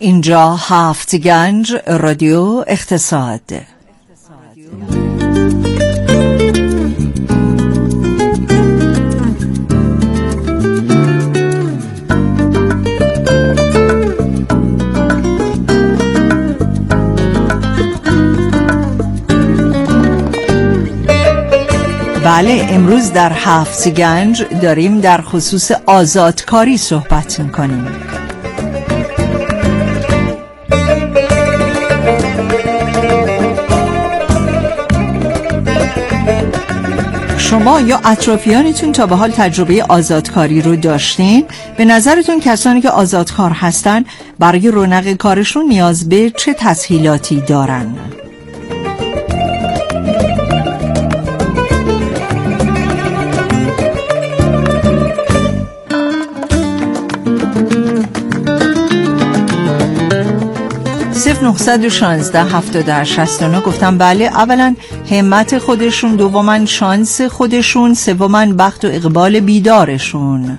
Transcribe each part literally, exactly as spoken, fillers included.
اینجا هفتگنج رادیو اقتصاد. بله، امروز در هفتگنج داریم در خصوص آزادکاری صحبت میکنیم. شما یا اطرافیانتون تا به حال تجربه آزادکاری رو داشتین؟ به نظرتون کسانی که آزادکار هستن برای رونق کارشون نیاز به چه تسهیلاتی دارن؟ صفر نه یک شش هفتاد شصت و نه گفتم بله. اولا همت خودشون، دوما شانس خودشون، سوما بخت و اقبال بیدارشون.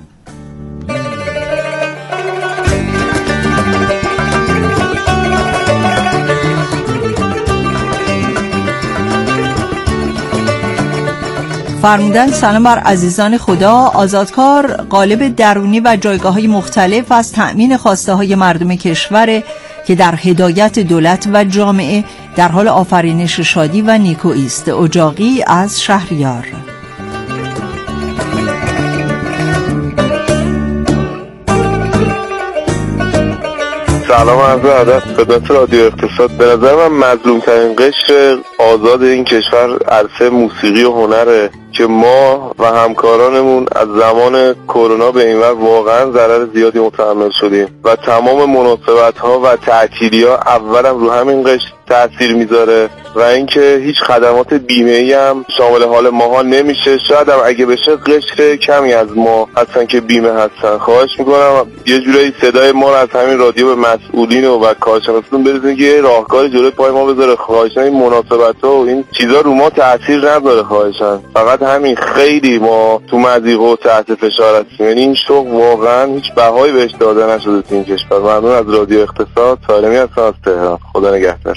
فرمودن سلام بر عزیزان خدا. آزادکار قالب درونی و جایگاه‌های مختلف از تأمین خواسته‌های مردم کشور که در هدایت دولت و جامعه در حال آفرینش شادی و نیکویی است. اجاقی از شهریار. سلام عرض ادب خدمت رادیو اقتصاد. به نظر من مظلوم ترین قشر آزاد این کشور عرصه موسیقی و هنره که ما و همکارانمون از زمان کرونا به این ور واقعا ضرر زیادی متحمل شدیم و تمام مناسبت‌ها و تعطیلی‌ها اولم رو همین قشر تأثیر میذاره و اینکه هیچ خدمات بیمه‌ای هم شامل حال ماها نمیشه. شاید هم اگه بشه قشر کمی از ما هستن که بیمه هستن. خواهش میکنم یه جورایی صدای ما رو از همین رادیو به مسئولین و, و کارشناسان برسونید که راهکار جلوی پای ما بذاره. خواهشاً این مناسبت‌ها و این چیزا رو ما تأثیر نذاره. خواهشاً فقط همین. خیلی ما تو مضیقه و تحت فشار هستیم. یعنی این شغل واقعا هیچ بهایی بهش داده نشده تو این کشور. ممنون از رادیو اقتصاد. سالمی هستم از تهران. خدا نگهدار.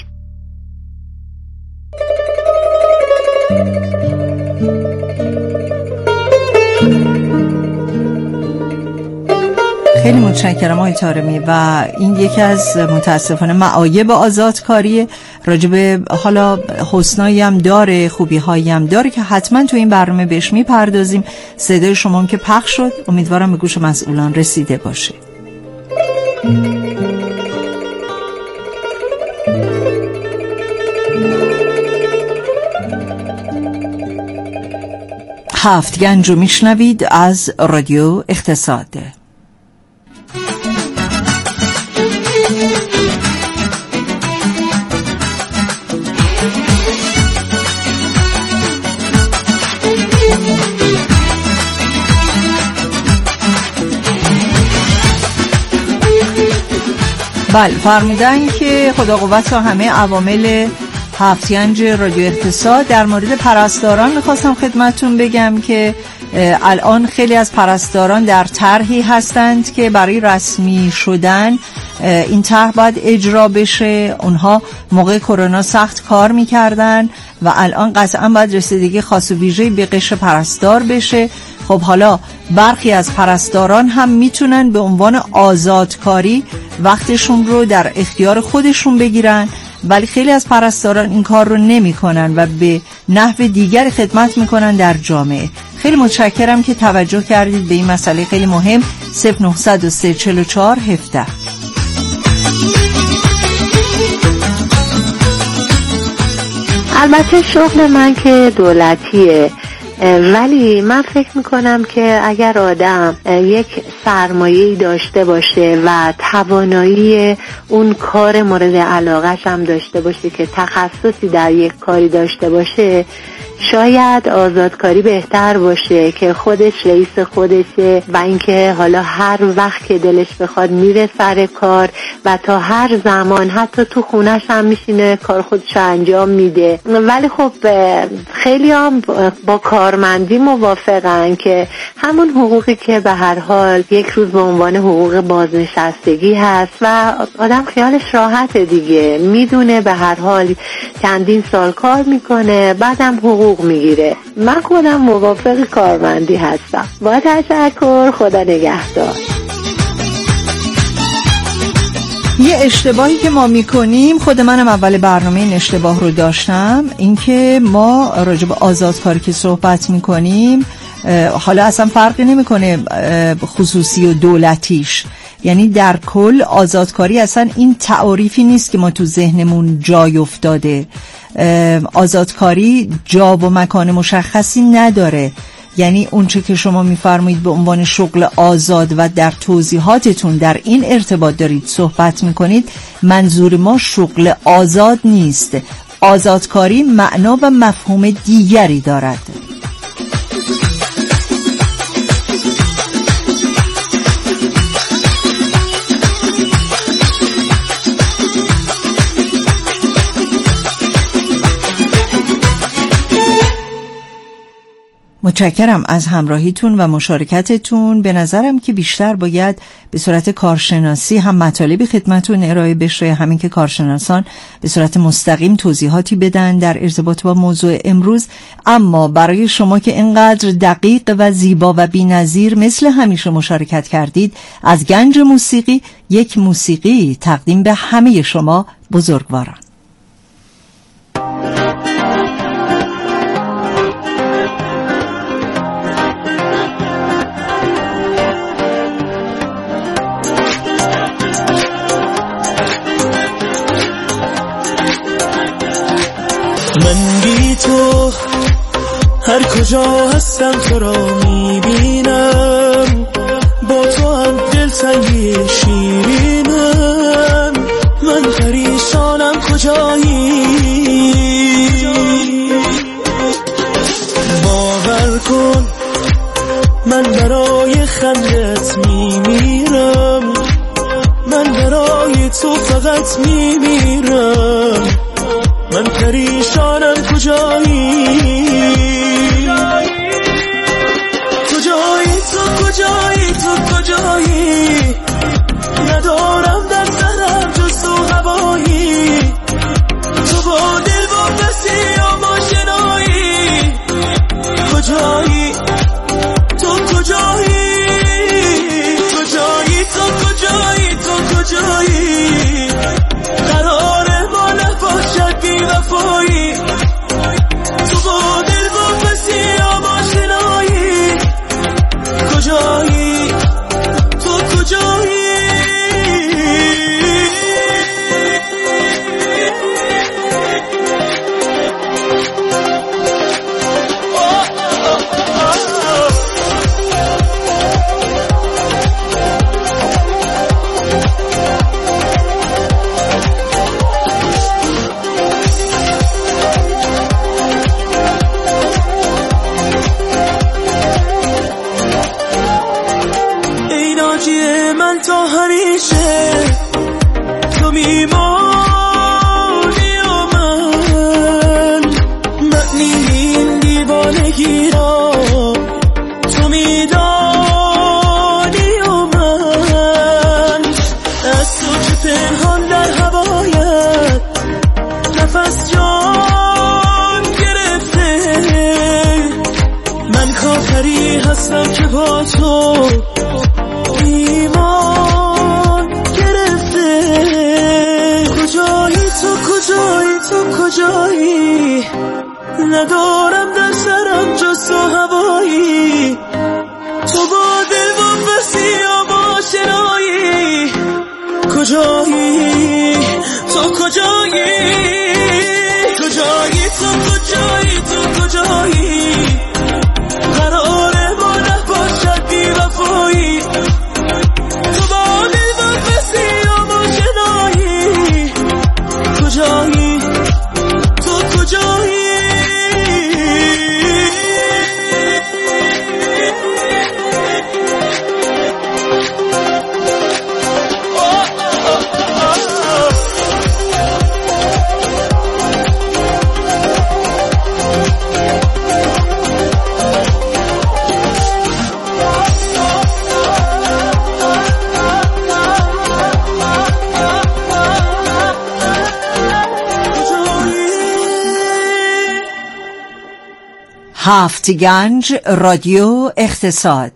خیلی متشکرم آقای طارمی و این یکی از متاسفانه معایب آزادکاری. راجب حالا حسنایی هم داره، خوبی هایی هم داره که حتما تو این برنامه بهش میپردازیم. صدای شما هم که پخش شد، امیدوارم به گوش مسئولان رسیده باشه. هفتگنج رو میشنوید از رادیو اقتصاد. بله، فرمودن که خدا قوت و همه عوامل هفتگنج رادیو اقتصاد. در مورد پرستاران میخواستم خدمتتون بگم که الان خیلی از پرستاران در طرحی هستند که برای رسمی شدن این طرح باید اجرا بشه. اونها موقع کرونا سخت کار میکردن و الان قطعا باید رسیدگی خاص و ویژه‌ای به قشر پرستار بشه. خب حالا برخی از پرستاران هم میتونن به عنوان آزادکاری وقتشون رو در اختیار خودشون بگیرن، ولی خیلی از پرستاران این کار رو نمی کنن و به نحو دیگر خدمت میکنن در جامعه. خیلی متشکرم که توجه کردید به این مسئله خیلی مهم. صفر نه صفر سه چهار چهار هفده. البته شغل من که دولتیه، ولی من فکر میکنم که اگر آدم یک سرمایه‌ای داشته باشه و توانایی اون کار مورد علاقه‌ش هم داشته باشه که تخصصی در یک کاری داشته باشه، شاید آزادکاری بهتر باشه که خودش رئیس خودشه و اینکه حالا هر وقت که دلش بخواد میره سر کار و تا هر زمان حتی تو خونش هم میشینه کار خودش انجام میده. ولی خب خیلی هم با کارمندی موافقن که همون حقوقی که به هر حال یک روز به عنوان حقوق بازنشستگی هست و آدم خیالش راحته دیگه، میدونه به هر حال چندین سال کار میکنه بعدم حقوق میگیره. من خودم موافق کارمندی هستم. با تشکر، خدا نگهدار. یه اشتباهی که ما میکنیم، خود منم اول برنامه این اشتباه رو داشتم، اینکه ما راجع به آزادکاری که صحبت میکنیم، حالا اصلا فرقی نمیکنه خصوصی و دولتیش، یعنی در کل آزادکاری اصلا این تعریفی نیست که ما تو ذهنمون جای افتاده. آزادکاری جا و مکان مشخصی نداره، یعنی اونچه که شما میفرمایید به عنوان شغل آزاد و در توضیحاتتون در این ارتباط دارید صحبت میکنید، منظور ما شغل آزاد نیست. آزادکاری معنا و مفهوم دیگری دارد. متشکرم از همراهیتون و مشارکتتون. به نظرم که بیشتر باید به صورت کارشناسی هم مطالبی خدمتتون ارائه بشه، همین که کارشناسان به صورت مستقیم توضیحاتی بدن در ارتباط با موضوع امروز. اما برای شما که اینقدر دقیق و زیبا و بی‌نظیر مثل همیشه مشارکت کردید، از گنج موسیقی یک موسیقی تقدیم به همه شما بزرگواران. من بی تو هر کجا هستم تو را میبینم، با تو هم دلتنگی شیرینم. من پریشانم کجایی، باور کن من برای خندت میمیرم، من برای تو فقط میمیرم. من پریشانم کجایی، کجایی تو، کجایی تو، کجایی؟ ندارم در سرم جز تو هوایی، تو با دل واپسی یا ماشنایی. کجایی تو، کجایی؟ کجایی تو، کجایی تو، کجایی؟ قراره ما نباشد بی وفایی، تو با دل واپسی یا ماشنایی. کجایی تو، کجایی؟ هستم که با تو ایمان گرفته. کجایی تو، کجایی تو، کجایی؟ ندارم در سرم جز تو هوایی، تو با دل واپسی یا ماشنایی. کجایی تو، کجایی؟ کجایی تو، کجایی تو، کجایی؟ قراره ما نباشد بی وفایی، تو با دل واپسی یا ماشنایی. کجایی تو، کجایی؟ هفتگنج رادیو اقتصاد.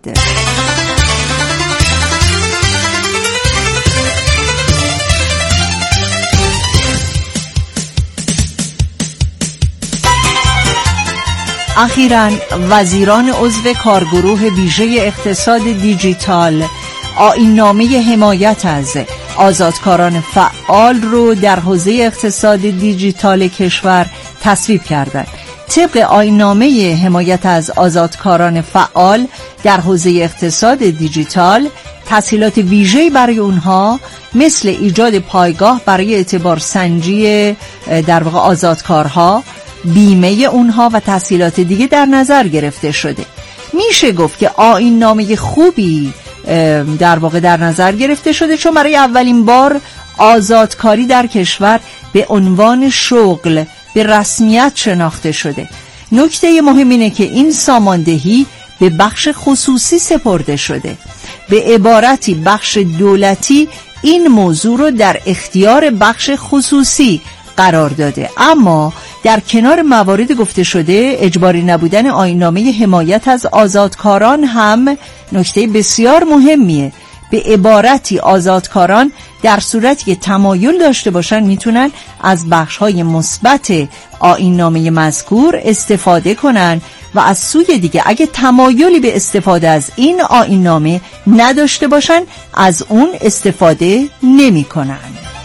اخیراً وزیران عضو کارگروه ویژه اقتصاد دیجیتال آیین‌نامه حمایت از آزادکاران فعال رو در حوزه اقتصاد دیجیتال کشور تصویب کردند. طبق آیین‌نامه حمایت از آزادکاران فعال در حوزه اقتصاد دیجیتال، تسهیلات ویژه‌ای برای اونها مثل ایجاد پایگاه برای اعتبار سنجی در واقع آزادکارها، بیمه اونها و تسهیلات دیگه در نظر گرفته شده. میشه گفت که آیین‌نامه خوبی در واقع در نظر گرفته شده، چون برای اولین بار آزادکاری در کشور به عنوان شغل به رسمیت شناخته شده. نکته مهم اینه که این ساماندهی به بخش خصوصی سپرده شده. به عبارتی بخش دولتی این موضوع رو در اختیار بخش خصوصی قرار داده، اما در کنار موارد گفته شده اجباری نبودن آیین‌نامه حمایت از آزادکاران هم نکته بسیار مهمیه. به عبارتی آزادکاران در صورتی که تمایل داشته باشن میتونن از بخش‌های مثبت آیین‌نامه مذکور استفاده کنن و از سوی دیگه اگه تمایلی به استفاده از این آیین‌نامه نداشته باشن از اون استفاده نمی‌کنن.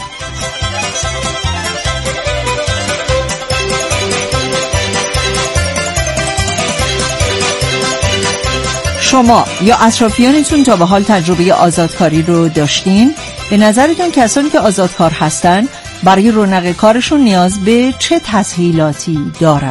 شما یا اطرافیانتون تا به حال تجربه آزادکاری رو داشتین؟ به نظرتون کسانی که آزادکار هستن برای رونق کارشون نیاز به چه تسهیلاتی دارن؟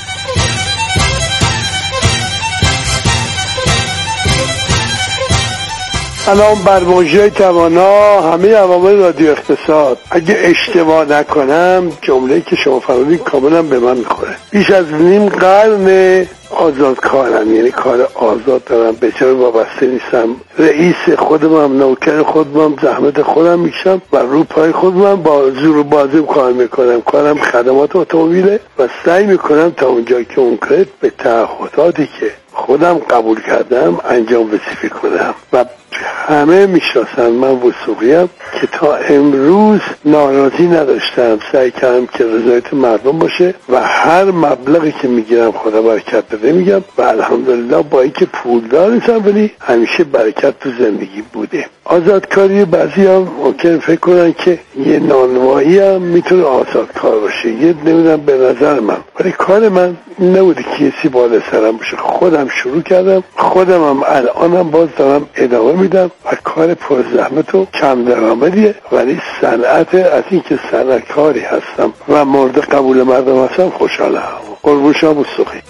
سلام بر موجه توانا همه عوامل رادیو اقتصاد. اگه اشتباه نکنم جمله‌ای که شما فرمودید کاملا به من میخوره. بیش از نیم قرن آزادکارم، یعنی کار آزاد دارم، به چه وابسته نیستم، رئیس خودمم، نوکر خودمم، زحمت خودم میکشم و رو پای خودمم با زور و بازم کار میکنم. کارم خدمات اتومبیله و سعی میکنم تا اونجا که ممکنه به تعهداتی که خودم قبول کردم انجام وظیفه کنم و همه میشناسن من وثوقیم که تا امروز ناراضی نداشتم. سعی کردم که رضایت مردم باشه و هر مبلغی که میگیرم خدا برکت بده میگم و الحمدلله با اینکه پولدار نیستم ولی همیشه برکت تو زندگی بوده. آزادکاری بعضی هم ممکن فکر کنن که یه نانوایی هم میتونه آزادکار باشه. یه نمیدونم به نظر من ولی کار من نبوده که کسی بالا سرم باشه. خودم شروع کردم، خودم هم الانم باز دارم ادامه میدم و کار پرزحمت و کم درآمدیه ولی صنعت، از این که صنعتکاری هستم و مورد قبول مردم هستم خوشحالم. قربون شما وثوقی.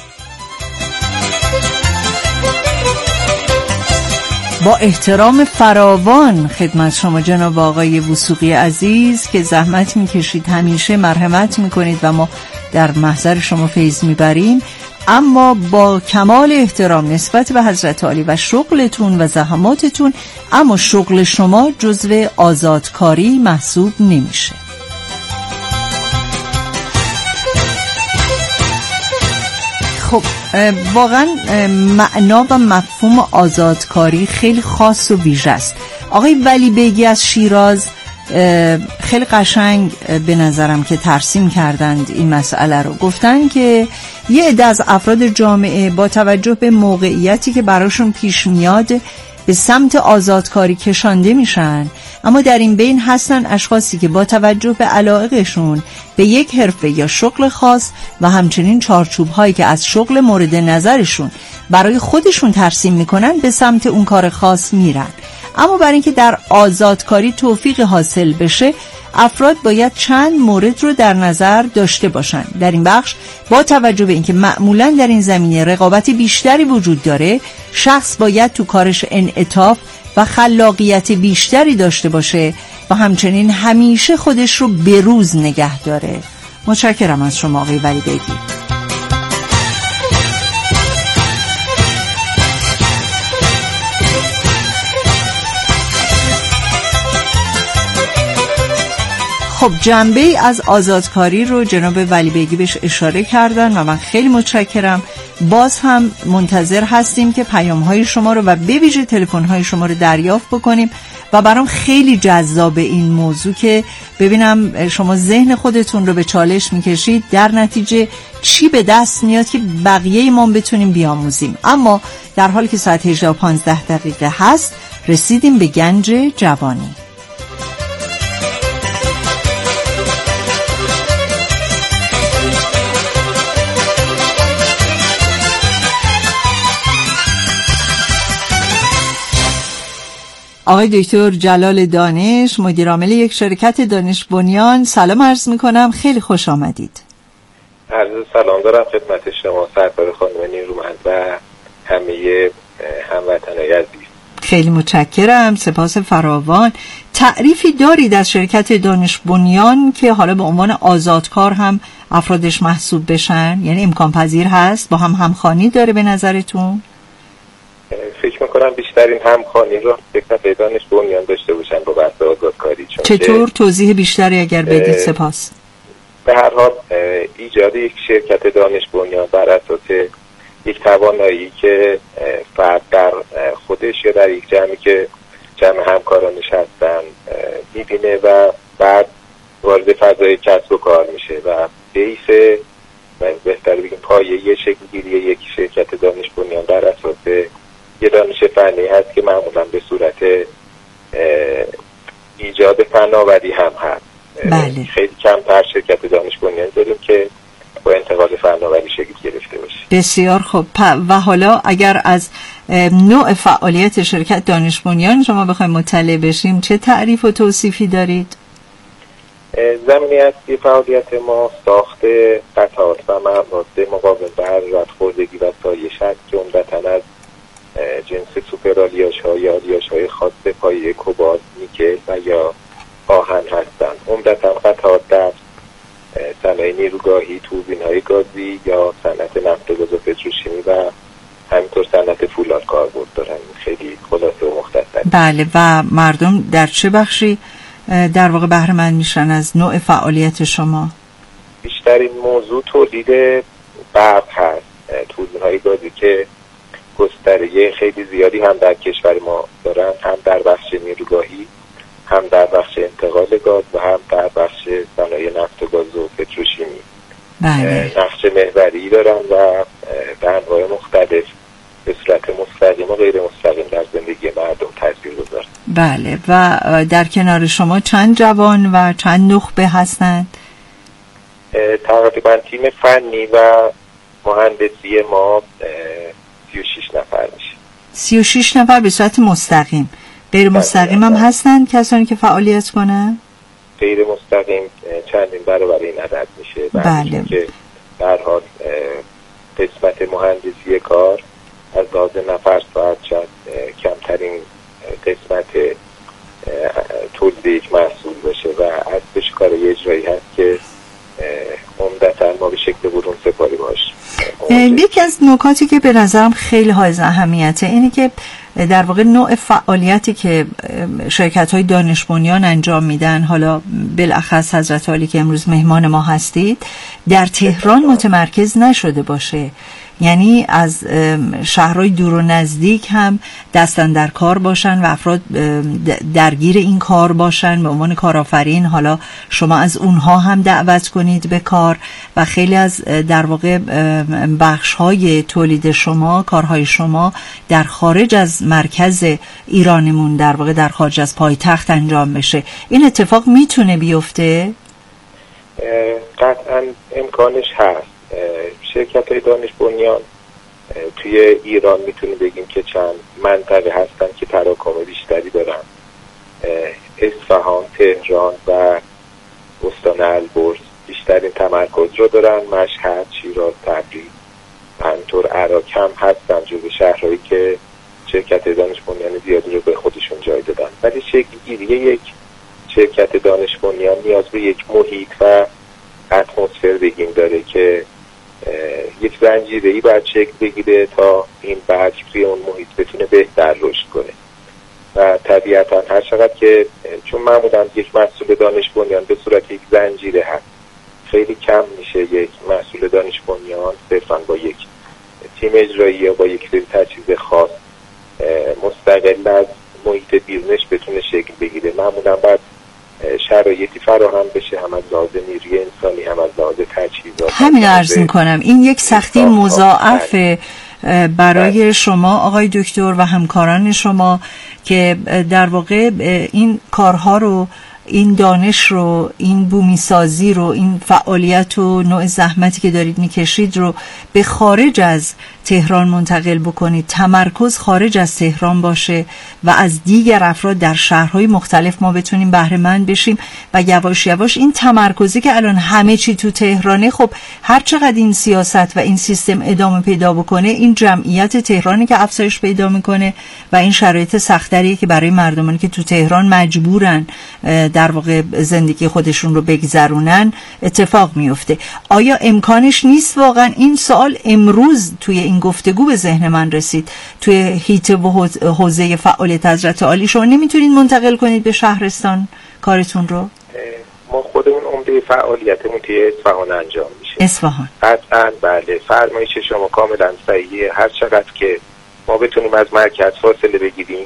با احترام فراوان خدمت شما جناب آقای وثوقی عزیز که زحمت میکشید، همیشه مرحمت میکنید و ما در محضر شما فیض میبریم، اما با کمال احترام نسبت به حضرت عالی و شغلتون و زحماتتون، اما شغل شما جزو آزادکاری محسوب نمیشه. خب واقعا معنا و مفهوم آزادکاری خیلی خاص و ویژه است. آقای ولی بیگی از شیراز خیلی قشنگ به نظرم که ترسیم کردند این مسئله رو. گفتن که یه عده از افراد جامعه با توجه به موقعیتی که براشون پیش میاد به سمت آزادکاری کشانده میشن، اما در این بین هستن اشخاصی که با توجه به علاقهشون به یک حرفه یا شغل خاص و همچنین چارچوب هایی که از شغل مورد نظرشون برای خودشون ترسیم میکنن به سمت اون کار خاص میرن. اما برای اینکه در آزادکاری توفیق حاصل بشه، افراد باید چند مورد رو در نظر داشته باشن. در این بخش با توجه به اینکه معمولاً در این زمینه رقابت بیشتری وجود داره، شخص باید تو کارش انعطاف و خلاقیت بیشتری داشته باشه و همچنین همیشه خودش رو بروز نگه داره. متشکرم از شما آقای ولی بیگی. خب جنبه از آزادکاری رو جناب ولی بیگی بهش اشاره کردن و من خیلی متشکرم باز هم منتظر هستیم که پیام های شما رو و به ویژه تلفن های شما رو دریافت بکنیم و برام خیلی جذاب این موضوع که ببینم شما ذهن خودتون رو به چالش میکشید، در نتیجه چی به دست میاد که بقیه ما بتونیم بیاموزیم. اما در حالی که ساعت هجده و پانزده دقیقه هست، رسیدیم به گنج جوانی. آقای دکتر جلال دانش، مدیر عامل یک شرکت دانش بنیان، سلام عرض میکنم، خیلی خوش آمدید. عرض سلام دارم خدمت شما سرکار خانم نیرومند و همه هموطنان عزیز. خیلی متشکرم، سپاس فراوان. تعریفی دارید از شرکت دانش بنیان که حالا به عنوان آزادکار هم افرادش محسوب بشن؟ یعنی امکان پذیر هست؟ با هم همخوانی داره به نظرتون؟ فکر میکنم بیشترین همخوانی رو شرکت دانش بنیان داشته باشن با بحث آزادکاری. چطور؟ توضیح بیشتری اگر بدید سپاس. به هر حال ایجاد یک شرکت دانش بنیان بر اساس یک توانایی که فرد در خودش یا در یک جمعی که جمع همکارانش هستن میبینه و بعد وارد فضای کسب و کار میشه و بیس و بهتر بگیم پایه یه شکل گیری یک شرکت دانش بنیان بر اساس یه دانش فنی هست که معمولا به صورت ایجاد فناوری هم هست. بله. خیلی کمتر شرکت دانش بنیان داریم که با انتقال فناوری شکل گرفته باشه. بسیار خوب. و حالا اگر از نوع فعالیت شرکت دانش بنیان شما بخوایم مطلع بشیم، چه تعریف و توصیفی دارید؟ زمینی اصلی فعالیت ما ساخت قطعات و مواد مقاوم به حرارت خوردگی و سایش هست که عمدتاً از جنس سوپر آلیاژ ها یا آلیاژ های خاص پایه کوبالت، نیکل و یا آهن هستند. عمدتاً قطعات در صنایع نیروگاهی، توربین های گازی یا صنعت نفت و گاز و پتروشیمی و همینطور صنعت فولاد کاربرد دارن. خیلی خلاصه و مختصر. بله. و مردم در چه بخشی در واقع بهره مند میشن از نوع فعالیت شما؟ بیشترین موضوع تولید برق هست. توربین های گازی که گستره خیلی زیادی هم در کشور ما دارن، هم در بخش نیروگاهی، هم در بخش انتقال گاز و هم در بخش صنایع نفت و گاز و پتروشیمی. بله. نقش محوری دارن و به انواع مختلف به صورت مستقیم و غیر مستقیم در زندگی مردم تاثیر گذارن. بله. و در کنار شما چند جوان و چند نخبه هستند؟ تقریبا تیم فنی و مهندسی ما سی و شش نفر میشه. سی و شش نفر به صورت مستقیم. غیر مستقیم هم هستن کسانی که فعالیت کنن؟ غیر مستقیم چندین برابر این عدد میشه. بله. که در حال قسمت مهندسی کار از لحاظ نفر ساعت شاید کمترین قسمت تولید یک محصول باشه و اصلش کار اجرایی هست که عمدتاً ما به شکل برون سپاری باش. یکی از نکاتی که به نظرم خیلی حائز اهمیته اینه که در واقع نوع فعالیتی که شرکت‌های دانش بنیان انجام میدن، حالا بالاخص حضرت عالی که امروز مهمان ما هستید، در تهران متمرکز نشده باشه. یعنی از شهرهای دور و نزدیک هم دستن در کار باشن و افراد درگیر این کار باشن به عنوان کارآفرین. حالا شما از اونها هم دعوت کنید به کار و خیلی از در واقع بخش‌های تولید شما، کارهای شما در خارج از مرکز ایرانمون، در واقع در خارج از پایتخت انجام بشه. این اتفاق میتونه بیفته؟ قطعاً امکانش هست. شرکت های دانش بنیان توی ایران میتونیم بگیم که چند منطقه هستن که تراکم بیشتری دارن. اصفهان، تهران و استان البرز بیشترین تمرکز رو دارن. مشهد، شیراز، تبریز، همینطور عراق هم هستن جزو شهرهایی که شرکت دانش بنیان زیادی رو به خودشون جای دادن. ولی شکل گیری یک شرکت دانش بنیان نیاز به یک محیط و اتمسفر بگیم داره که یک زنجیره‌ای باید شکل بگیره تا این بچه توی اون محیط بتونه بهتر رشد کنه و طبیعتا هر چقدر که چون معمولا یک محصول دانش بنیان به صورت یک زنجیره هست، خیلی کم میشه یک محصول دانش بنیان صرفا با یک تیم اجرایی یا با یک سری تجهیز خاص مستقل از محیط بیزنس بتونه شکل بگیره. معمولا باید شرایطی فراهم بشه، هم از لحاظ نیروی انسانی، هم از لحاظ تجهیزات. همین عرض میکنم این یک سختی مضاعفه برای شما آقای دکتر و همکاران شما که در واقع این کارها رو، این دانش رو، این بومی سازی رو، این فعالیت و نوع زحمتی که دارید میکشید رو به خارج از تهران منتقل بکنید، تمرکز خارج از تهران باشه و از دیگر افراد در شهرهای مختلف ما بتونیم بهره مند بشیم و یواش یواش این تمرکزی که الان همه چی تو تهرانه، خب هر چقدر این سیاست و این سیستم ادامه پیدا بکنه، این جمعیت تهرانی که افزایش پیدا میکنه و این شرایط سخت‌تریه که برای مردمانی که تو تهران مجبورن در واقع زندگی خودشون رو بگذرونن اتفاق میفته. آیا امکانش نیست واقعا؟ این سوال امروز توی این گفتگو به ذهن من رسید. توی حیطه و حوزه فعالیت حضرت عالی شما نمیتونید منتقل کنید به شهرستان کارتون رو؟ ما خودمون عمده فعالیتمون توی اصفهان انجام میشه. اصفهان قطعاً بله، فرمایش شما کاملا صحیحه. هر چقدر که ما بتونیم از مرکز فاصله بگیریم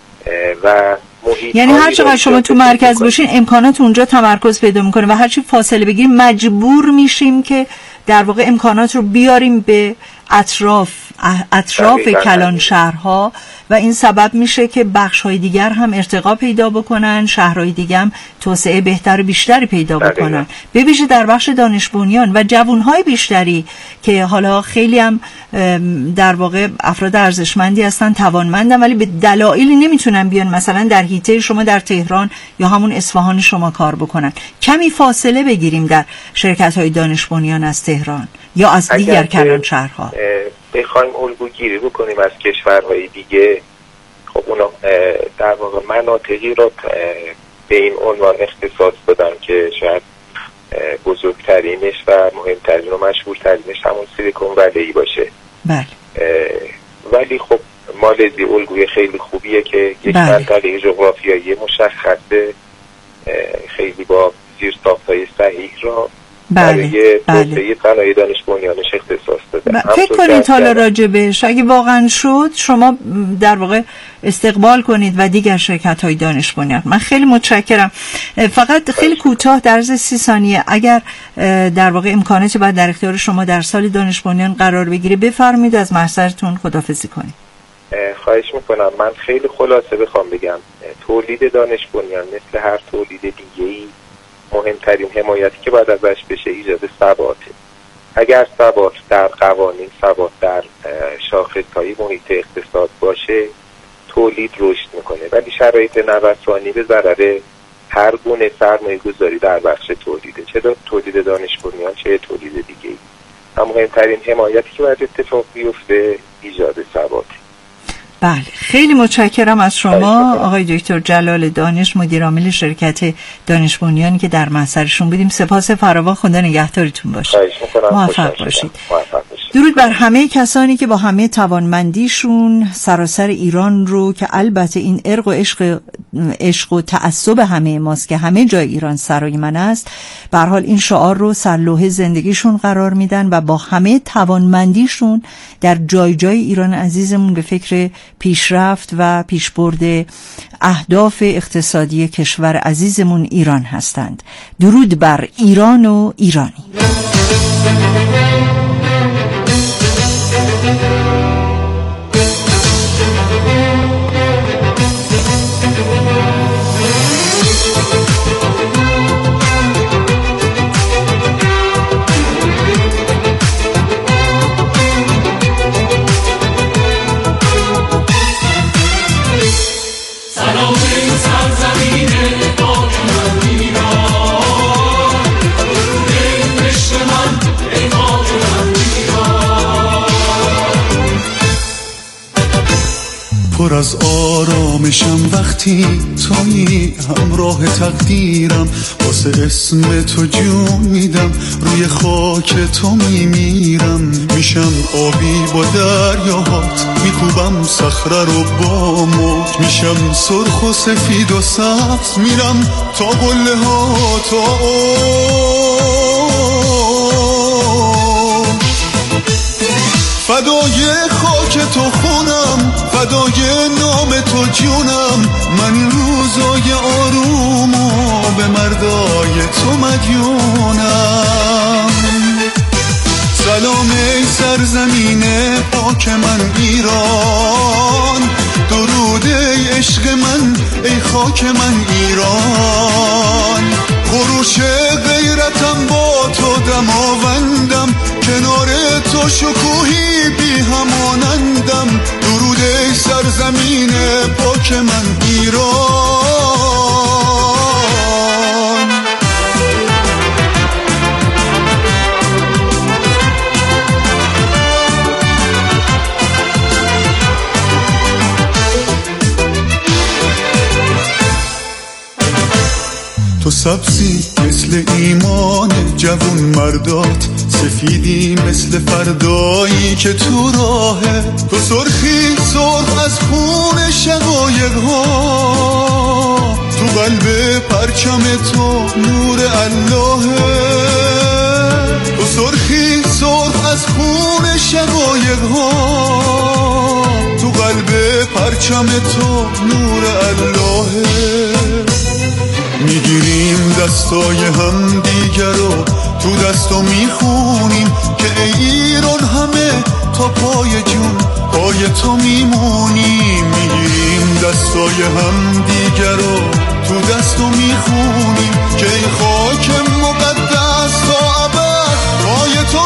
و یعنی هر چقدر شما تو مرکز باشین امکانات اونجا تمرکز پیدا میکنه و هر چی فاصله بگیریم مجبور میشیم که در واقع امکانات رو بیاریم به اطراف اطراف کلان شهرها و این سبب میشه که بخش‌های دیگر هم ارتقا پیدا بکنن، شهرهای دیگر هم توسعه بهتر و بیشتری پیدا بکنن، به ویژه در بخش دانش بنیان و جوانهای بیشتری که حالا خیلی هم در واقع افراد ارزشمندی هستن، توانمندن، ولی به دلایلی نمیتونن بیان مثلا در حیطه شما در تهران یا همون اصفهان شما کار بکنن. کمی فاصله بگیریم در شرکت‌های دانش بنیان از تهران یا از دیگر کلان شهرها. بخوایم الگوگیری بکنیم از کشورهای دیگه، خب اونا در واقع مناطقی رو به این عنوان اختصاص دادن که شاید بزرگترینش و مهمترین و مشهورترینش همون سیلیکون ولی باشه. بله. ولی خب مالزی الگوی خیلی خوبیه که یک بله. منطقه جغرافیایی مشخصه، خیلی با زیرساخت‌های صحیح را برای توسعه صنایع دانش بنیانش اختصاص داده. فکر کنید حالا راجبش اگه واقعا شد شما در واقع استقبال کنید و دیگر شرکت های دانش بنیان. من خیلی متشکرم. فقط خیلی کوتاه در عرض سی ثانیه اگر در واقع امکاناتی بعد در اختیار شما در سال دانش بنیان قرار بگیره بفرمایید از محضرتون خداحافظی کنید. خواهش میکنم. من خیلی خلاصه بخوام بگم تولید دانش بنیان مثل هر تولید دیگه‌ای مهمترین حمایتی که باید ازش بشه ایجاد ثباته. اگر ثبات در قوانین، ثبات در شاخص‌های محیط اقتصاد باشه، تولید رشد میکنه، ولی شرایط نوسانی به ضرر هر گونه سرمایه‌گذاری در بخش تولیده، چه تولید دانش بنیان چه تولید دیگه‌ای. اما مهمترین حمایتی که باید اتفاق بیفته ایجاد ثباته. بله، خیلی متشکرم از شما آقای دکتر جلال دانش، مدیر عامل شرکت دانش بنیانی که در محضرشون بودیم. سپاس فراوان، خدا نگهدارتون باشه. موفق باشید. درود بر همه کسانی که با همه توانمندیشون سراسر ایران رو که البته این ارق و عشق عشق و تعصب همه ماست که همه جای ایران سرای من است، به هر حال این شعار رو سرلوحه زندگیشون قرار میدن و با همه توانمندیشون در جای جای ایران عزیزمون به فکر پیشرفت و پیشبرد اهداف اقتصادی کشور عزیزمون ایران هستند. درود بر ایران و ایرانی. پر از آرامشم وقتی تویی، همراه تقدیرم واسه اسم تو جون میدم، روی خاک تو میمیرم، میشم آبی با دریاهات، میکوبم صخره رو با موج، میشم سرخ و سفید و سبز، میرم تا قله ها تا فدای خاک تو خونم، فدای نام تو جونم، من این روزای آرومو به مردای تو مدیونم. سلام ای سرزمین پاک من ایران، درود ای عشق من ای خاک من ایران. خروش غیرتم با تو دماوندم، کنار تو شکوهی بی همانندم. درود ای سرزمین پاک من ایران. تو سبزی مثل ایمان جوون مردات، سفیدی مثل فردایی که تو راهه. تو سرخی سرخ از خون شقایق ها، تو قلب پرچم تو نور اللهه. تو سرخی سرخ از خون شقایق ها، تو قلب پرچم تو نور اللهه. میگیریم دستای هم دیگر رو تو دستو میخونیم که ای ایران همه تا پای جون پای تو میمونیم. میگیریم دستای هم دیگر رو تو دستو میخونیم که ای خاک مقدس تا ابد پای تو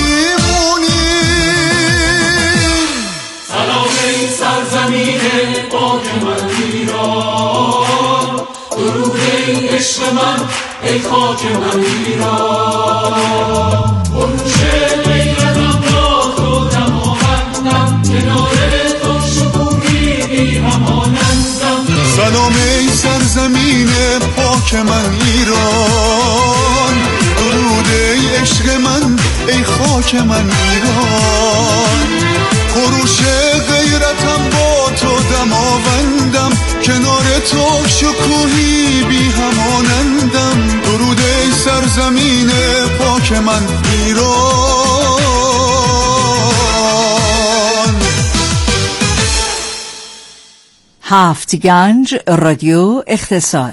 میمونیم. سلام ای سرزمین پاک من ایران، درود ای عشق من ای خاک من ایران. خروش غیرتم با تو دماوندم، کنار تو شکوهی بی همانندم. سلام ای سرزمین پاک من ایران، درود ای عشق من ای خاک من ایران. خروش غیرتم با تو دماوندم، کنار تو شکوهی بی همانندم. درود ای سرزمین پاک من ایران. هفتگنج رادیو اقتصاد.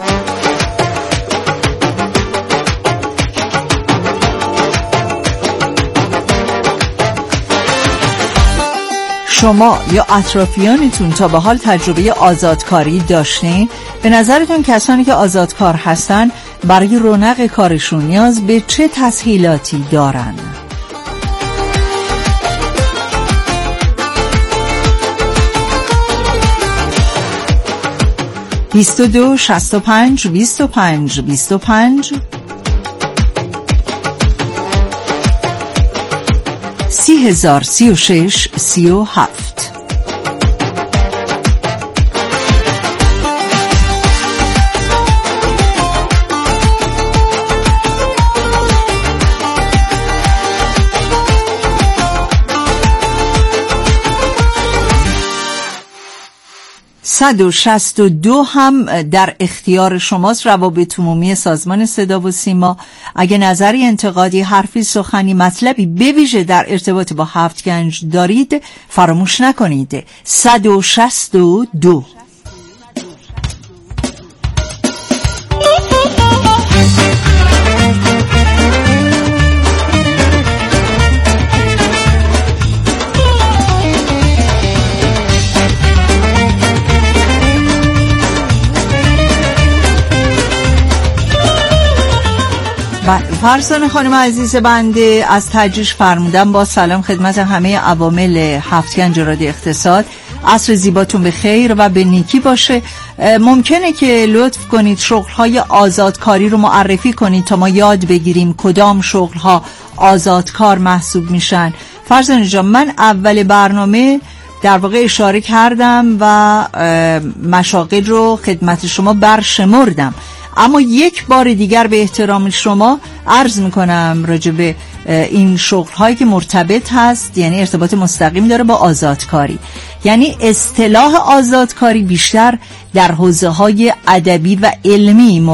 شما یا اطرافیانتون تا به حال تجربه آزادکاری داشتین؟ به نظرتون کسانی که آزادکار هستن برای رونق کارشون نیاز به چه تسهیلاتی دارن؟ بیست و دو شصت و پنج بیست و پنج بیست و پنج سی هزار سی و شش سی و هفت. صد و شصت و دو هم در اختیار شماست. روابط عمومی سازمان صدا و سیما. اگه نظری، انتقادی، حرفی، سخنی، مطلبی به ویژه در ارتباط با هفتگنج دارید فراموش نکنید. صد و شصت و دو. فرزانه خانم عزیز بنده از تجریش فرمودم. با سلام خدمت همه عوامل هفتگنج رادیو اقتصاد. عصر زیباتون به خیر و به نیکی باشه. ممکنه که لطف کنید شغل‌های آزادکاری رو معرفی کنید تا ما یاد بگیریم کدام شغل‌ها آزادکار محسوب میشن. فرزانه جان، من اول برنامه در واقع اشاره کردم و مشاغل رو خدمت شما برشمردم، اما یک بار دیگر به احترام شما عرض میکنم راجع به این شغل هایی که مرتبط هست، یعنی ارتباط مستقیم داره با آزادکاری. یعنی اصطلاح آزادکاری بیشتر در حوزه های ادبی و علمی